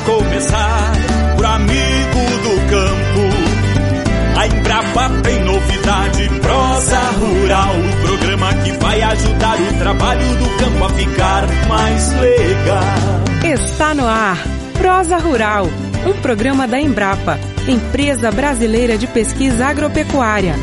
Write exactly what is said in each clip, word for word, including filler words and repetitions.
começar, pro amigo do campo. A Embrapa tem novidade, Prosa Rural, o programa que vai ajudar o trabalho do campo a ficar mais legal. Está no ar, Prosa Rural, um programa da Embrapa, Empresa Brasileira de Pesquisa Agropecuária.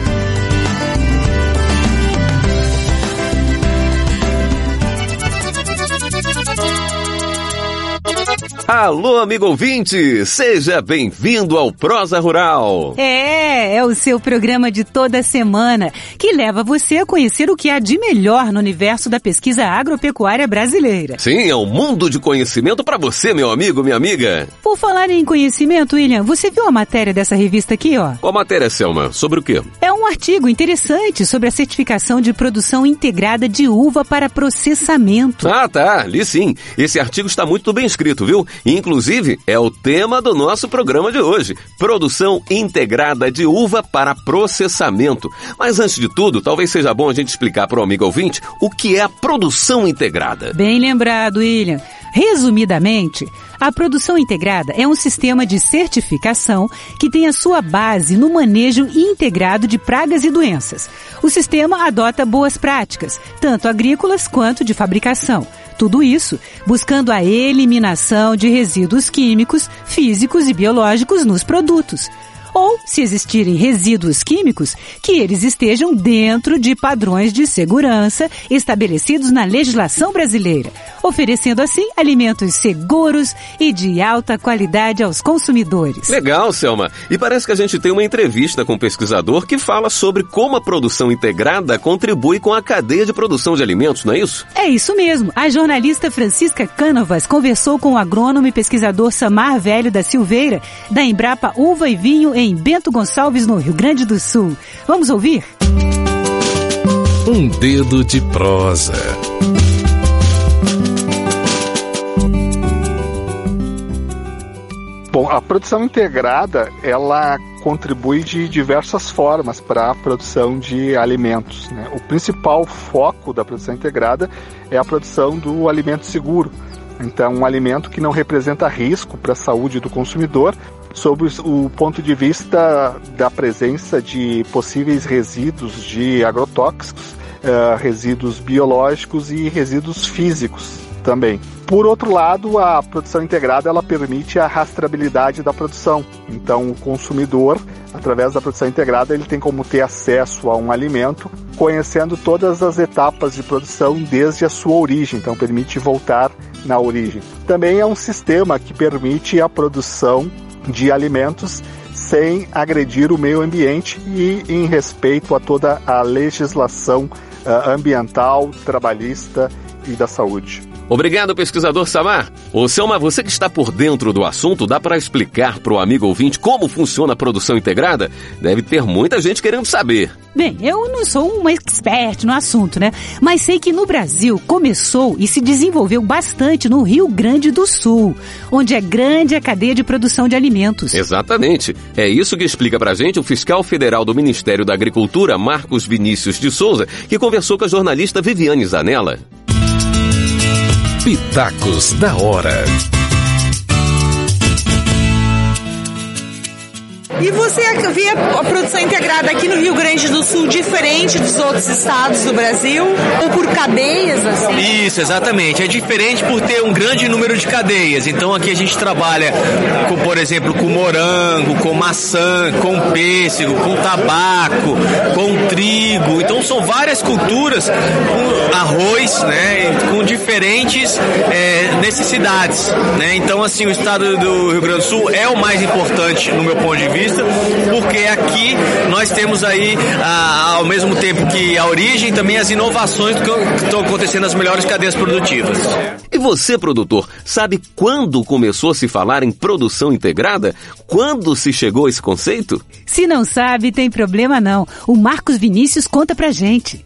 Alô, amigo ouvinte, seja bem-vindo ao Prosa Rural. É, é o seu programa de toda semana, que leva você a conhecer o que há de melhor no universo da pesquisa agropecuária brasileira. Sim, é um mundo de conhecimento para você, meu amigo, minha amiga. Por falar em conhecimento, William, você viu a matéria dessa revista aqui, ó? Qual matéria, Selma? Sobre o quê? É um artigo interessante sobre a certificação de produção integrada de uva para processamento. Ah, tá, li sim. Esse artigo está muito bem escrito, viu? Inclusive, é o tema do nosso programa de hoje, produção integrada de uva para processamento. Mas antes de tudo, talvez seja bom a gente explicar para o amigo ouvinte o que é a produção integrada. Bem lembrado, William. Resumidamente, a produção integrada é um sistema de certificação que tem a sua base no manejo integrado de pragas e doenças. O sistema adota boas práticas, tanto agrícolas quanto de fabricação. Tudo isso buscando a eliminação de resíduos químicos, físicos e biológicos nos produtos. Ou, se existirem resíduos químicos, que eles estejam dentro de padrões de segurança estabelecidos na legislação brasileira, oferecendo assim alimentos seguros e de alta qualidade aos consumidores. Legal, Selma. E parece que a gente tem uma entrevista com um pesquisador que fala sobre como a produção integrada contribui com a cadeia de produção de alimentos, não é isso? É isso mesmo. A jornalista Francisca Cánovas conversou com o agrônomo e pesquisador Samar Velho da Silveira, da Embrapa Uva e Vinho em Bento Gonçalves, no Rio Grande do Sul. Vamos ouvir? Um dedo de prosa. Bom, a produção integrada, ela contribui de diversas formas para a produção de alimentos, né? O principal foco da produção integrada é a produção do alimento seguro. Então, um alimento que não representa risco para a saúde do consumidor, sob o ponto de vista da presença de possíveis resíduos de agrotóxicos, uh, resíduos biológicos e resíduos físicos também. Por outro lado, a produção integrada ela permite a rastreabilidade da produção. Então, o consumidor, através da produção integrada, ele tem como ter acesso a um alimento, conhecendo todas as etapas de produção desde a sua origem. Então, permite voltar na origem. Também é um sistema que permite a produção de alimentos sem agredir o meio ambiente e em respeito a toda a legislação uh, ambiental, trabalhista e da saúde. Obrigado, pesquisador Samar. Ô, Selma, você que está por dentro do assunto, dá para explicar para o amigo ouvinte como funciona a produção integrada? Deve ter muita gente querendo saber. Bem, eu não sou uma expert no assunto, né? Mas sei que no Brasil começou e se desenvolveu bastante no Rio Grande do Sul, onde é grande a cadeia de produção de alimentos. Exatamente. É isso que explica pra gente o fiscal federal do Ministério da Agricultura, Marcos Vinícius de Souza, que conversou com a jornalista Viviane Zanella. Pitacos da Hora. E você vê a produção integrada aqui no Rio Grande do Sul diferente dos outros estados do Brasil? Ou por cadeias, assim? Isso, exatamente. É diferente por ter um grande número de cadeias. Então aqui a gente trabalha, com, por exemplo, com morango, com maçã, com pêssego, com tabaco, com trigo. Então são várias culturas com arroz, né, com diferentes é, necessidades, né? Então assim, o estado do Rio Grande do Sul é o mais importante no meu ponto de vista, porque aqui nós temos aí, ah, ao mesmo tempo que a origem, também as inovações que estão acontecendo nas melhores cadeias produtivas. E você, produtor, sabe quando começou a se falar em produção integrada? Quando se chegou a esse conceito? Se não sabe, tem problema não. O Marcos Vinícius conta pra gente.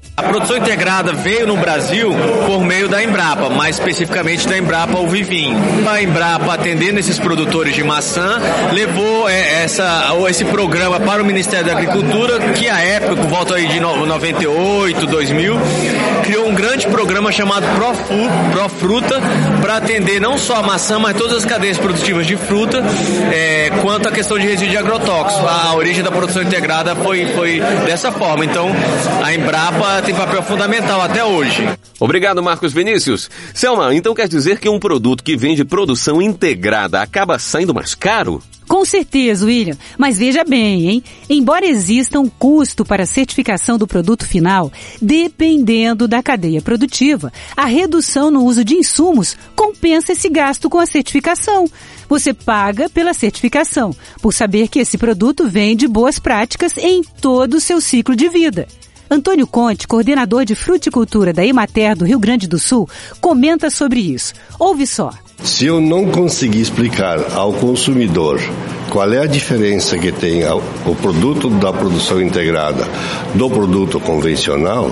A produção integrada veio no Brasil por meio da Embrapa, mais especificamente da Embrapa Uvivinho. A Embrapa, atendendo esses produtores de maçã, levou é, essa, esse programa para o Ministério da Agricultura, que à época, por volta aí de noventa e oito, dois mil, criou um grande programa chamado Profruta, para atender não só a maçã, mas todas as cadeias produtivas de fruta, é, quanto à questão de resíduo de agrotóxico. A origem da produção integrada foi, foi dessa forma. Então, a Embrapa tem papel fundamental até hoje. Obrigado, Marcos Vinícius. Selma, então quer dizer que um produto que vem de produção integrada acaba saindo mais caro? Com certeza, William. Mas veja bem, hein? Embora exista um custo para a certificação do produto final, dependendo da cadeia produtiva, a redução no uso de insumos compensa esse gasto com a certificação. Você paga pela certificação, por saber que esse produto vem de boas práticas em todo o seu ciclo de vida. Antônio Conte, coordenador de fruticultura da Emater do Rio Grande do Sul, comenta sobre isso. Ouve só. Se eu não conseguir explicar ao consumidor qual é a diferença que tem o produto da produção integrada do produto convencional,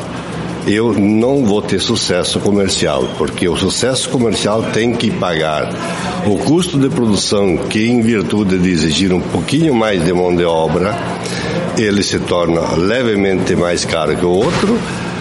eu não vou ter sucesso comercial, porque o sucesso comercial tem que pagar o custo de produção, que em virtude de exigir um pouquinho mais de mão de obra, ele se torna levemente mais caro que o outro,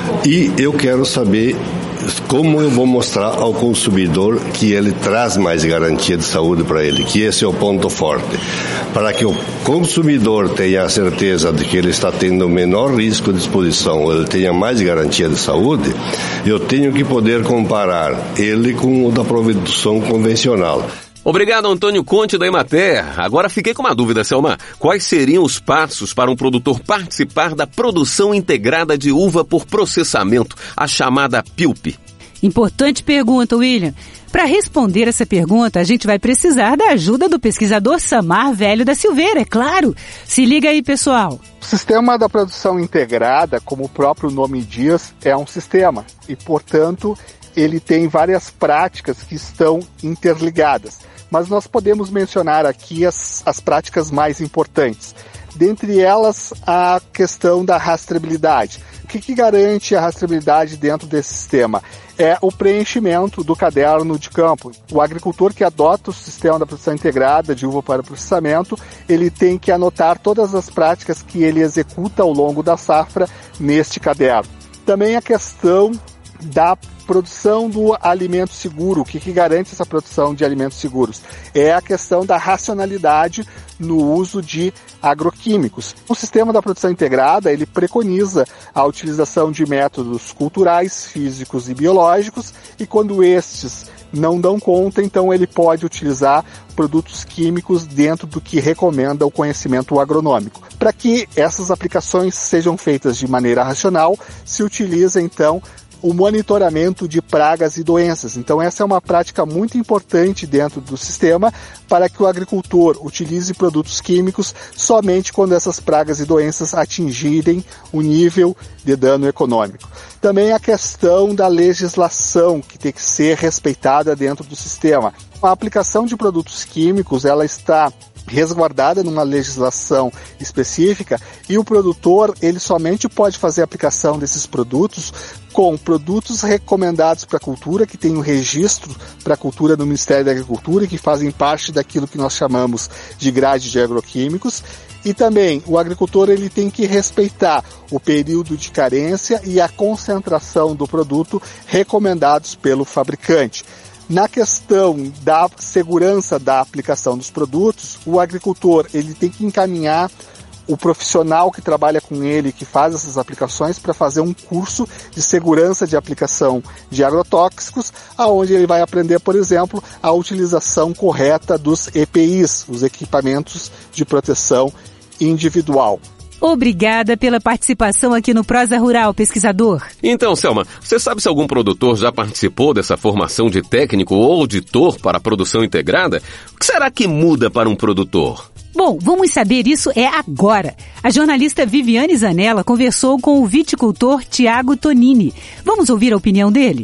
e eu quero saber como eu vou mostrar ao consumidor que ele traz mais garantia de saúde para ele, que esse é o ponto forte. Para que o consumidor tenha a certeza de que ele está tendo o menor risco de exposição, ele tenha mais garantia de saúde, eu tenho que poder comparar ele com o da produção convencional. Obrigado, Antônio Conte da Emater. Agora fiquei com uma dúvida, Selma. Quais seriam os passos para um produtor participar da produção integrada de uva por processamento, a chamada P I U P? Importante pergunta, William. Para responder essa pergunta, a gente vai precisar da ajuda do pesquisador Samar Velho da Silveira, é claro. Se liga aí, pessoal. O sistema da produção integrada, como o próprio nome diz, é um sistema e, portanto, ele tem várias práticas que estão interligadas. Mas nós podemos mencionar aqui as, as práticas mais importantes. Dentre elas, a questão da rastreabilidade. O que, que garante a rastreabilidade dentro desse sistema? É o preenchimento do caderno de campo. O agricultor que adota o sistema da produção integrada de uva para processamento, ele tem que anotar todas as práticas que ele executa ao longo da safra neste caderno. Também a questão da produção do alimento seguro. O que, que garante essa produção de alimentos seguros? É a questão da racionalidade no uso de agroquímicos. O sistema da produção integrada, ele preconiza a utilização de métodos culturais, físicos e biológicos, e quando estes não dão conta, então ele pode utilizar produtos químicos dentro do que recomenda o conhecimento agronômico. Para que essas aplicações sejam feitas de maneira racional, se utiliza então o monitoramento de pragas e doenças. Então essa é uma prática muito importante dentro do sistema para que o agricultor utilize produtos químicos somente quando essas pragas e doenças atingirem o nível de dano econômico. Também a questão da legislação que tem que ser respeitada dentro do sistema. A aplicação de produtos químicos, ela está resguardada numa legislação específica e o produtor, ele somente pode fazer a aplicação desses produtos com produtos recomendados para a cultura, que tem um registro para a cultura no Ministério da Agricultura e que fazem parte daquilo que nós chamamos de grade de agroquímicos. E também o agricultor, ele tem que respeitar o período de carência e a concentração do produto recomendados pelo fabricante. Na questão da segurança da aplicação dos produtos, o agricultor, ele tem que encaminhar o profissional que trabalha com ele, que faz essas aplicações, para fazer um curso de segurança de aplicação de agrotóxicos, aonde ele vai aprender, por exemplo, a utilização correta dos E P Is, os equipamentos de proteção individual. Obrigada pela participação aqui no Prosa Rural, pesquisador. Então, Selma, você sabe se algum produtor já participou dessa formação de técnico ou auditor para a produção integrada? O que será que muda para um produtor? Bom, vamos saber isso é agora. A jornalista Viviane Zanella conversou com o viticultor Tiago Tonini. Vamos ouvir a opinião dele?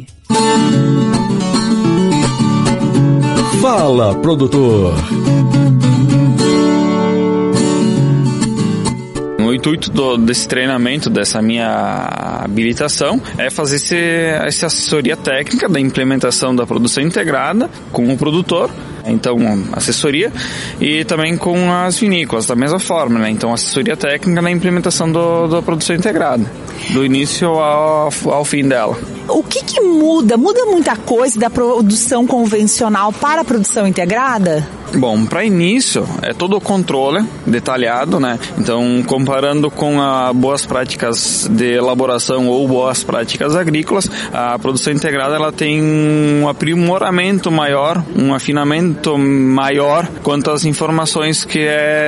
Fala, produtor! O intuito do, desse treinamento, dessa minha habilitação, é fazer esse, essa assessoria técnica da implementação da produção integrada com o produtor, então assessoria, e também com as vinícolas, da mesma forma, né? Então assessoria técnica na implementação do, da produção integrada, do início ao, ao fim dela. O que que muda? Muda muita coisa da produção convencional para a produção integrada? Bom, para início, é todo o controle detalhado, né? Então, comparando com as boas práticas de elaboração ou boas práticas agrícolas, a produção integrada ela tem um aprimoramento maior, um afinamento maior quanto às informações que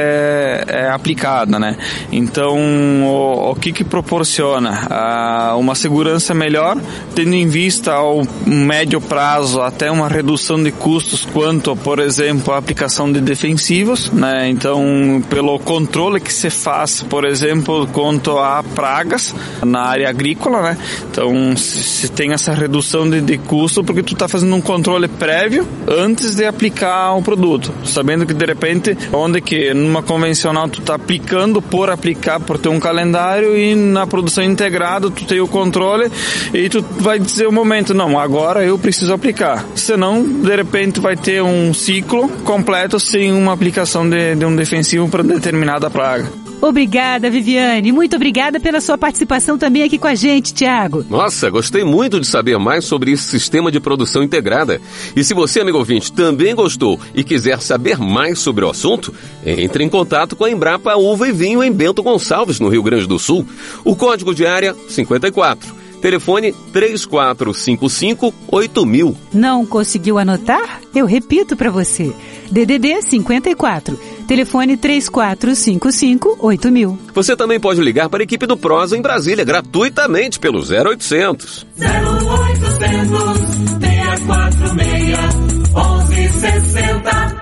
é, é aplicada, né? Então, o, o que que proporciona? Ah, uma segurança melhor, tendo em vista ao médio prazo até uma redução de custos quanto, por exemplo, a aplicação de defensivos, né? Então, pelo controle que se faz, por exemplo, quanto a pragas na área agrícola, né? Então, se tem essa redução de, de custo porque tu está fazendo um controle prévio antes de aplicar o produto, sabendo que de repente, onde que numa convencional tu está aplicando por aplicar, por ter um calendário, e na produção integrada tu tem o controle e tu vai dizer o momento, não, agora eu preciso aplicar, senão de repente vai ter um ciclo completo sem uma aplicação de, de um defensivo para determinada praga. Obrigada, Viviane. Muito obrigada pela sua participação também aqui com a gente, Tiago. Nossa, gostei muito de saber mais sobre esse sistema de produção integrada. E se você, amigo ouvinte, também gostou e quiser saber mais sobre o assunto, entre em contato com a Embrapa Uva e Vinho em Bento Gonçalves, no Rio Grande do Sul. O código de área cinquenta e quatro. Telefone três quatro cinco cinco oito mil. Não conseguiu anotar? Eu repito para você. D D D cinquenta e quatro. Telefone três quatro cinco cinco oito mil. Você também pode ligar para a equipe do Prosa em Brasília gratuitamente pelo zero oitocentos. zero oitocentos, seis quatro seis, onze sessenta.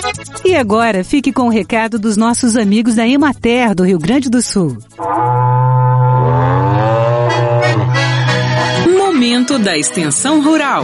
E agora, fique com o recado dos nossos amigos da Emater do Rio Grande do Sul. Momento da Extensão Rural.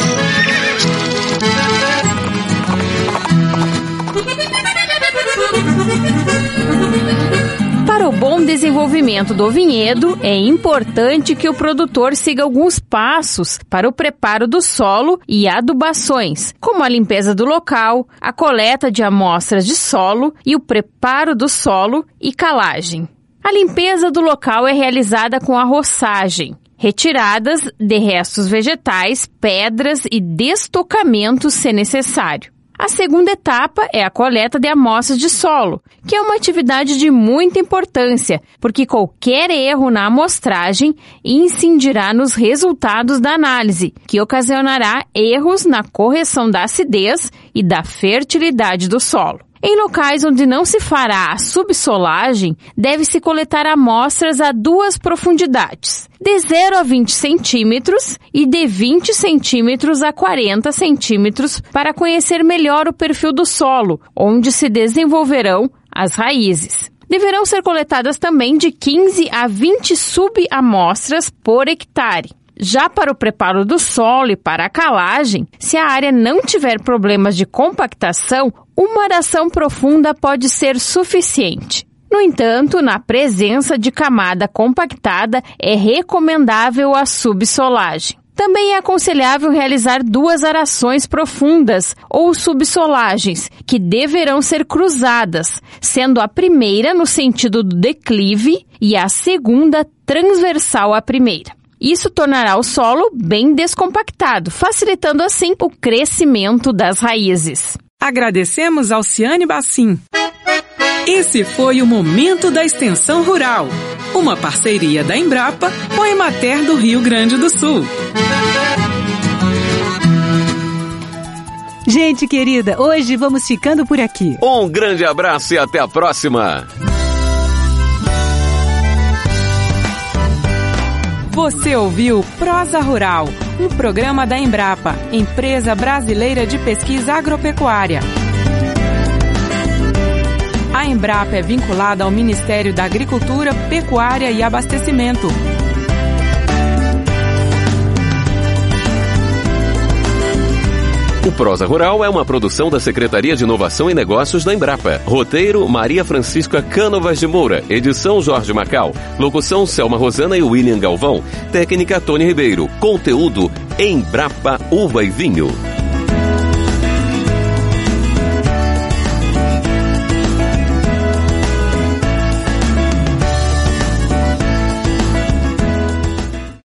Para o bom desenvolvimento do vinhedo, é importante que o produtor siga alguns passos para o preparo do solo e adubações, como a limpeza do local, a coleta de amostras de solo e o preparo do solo e calagem. A limpeza do local é realizada com a roçagem, retiradas de restos vegetais, pedras e destocamentos se necessário. A segunda etapa é a coleta de amostras de solo, que é uma atividade de muita importância, porque qualquer erro na amostragem incidirá nos resultados da análise, que ocasionará erros na correção da acidez e da fertilidade do solo. Em locais onde não se fará a subsolagem, deve-se coletar amostras a duas profundidades, de zero a vinte centímetros e de vinte centímetros a quarenta centímetros, para conhecer melhor o perfil do solo, onde se desenvolverão as raízes. Deverão ser coletadas também de quinze a vinte subamostras por hectare. Já para o preparo do solo e para a calagem, se a área não tiver problemas de compactação, uma aração profunda pode ser suficiente. No entanto, na presença de camada compactada, é recomendável a subsolagem. Também é aconselhável realizar duas arações profundas ou subsolagens, que deverão ser cruzadas, sendo a primeira no sentido do declive e a segunda transversal à primeira. Isso tornará o solo bem descompactado, facilitando assim o crescimento das raízes. Agradecemos ao Ciane Bassim. Esse foi o Momento da Extensão Rural, uma parceria da Embrapa com a Emater do Rio Grande do Sul. Gente querida, hoje vamos ficando por aqui. Um grande abraço e até a próxima. Você ouviu Prosa Rural, um programa da Embrapa, Empresa Brasileira de Pesquisa Agropecuária. A Embrapa é vinculada ao Ministério da Agricultura, Pecuária e Abastecimento. O Prosa Rural é uma produção da Secretaria de Inovação e Negócios da Embrapa. Roteiro, Maria Francisca Cânovas de Moura. Edição, Jorge Macau. Locução, Selma Rosana e William Galvão. Técnica, Tony Ribeiro. Conteúdo, Embrapa Uva e Vinho.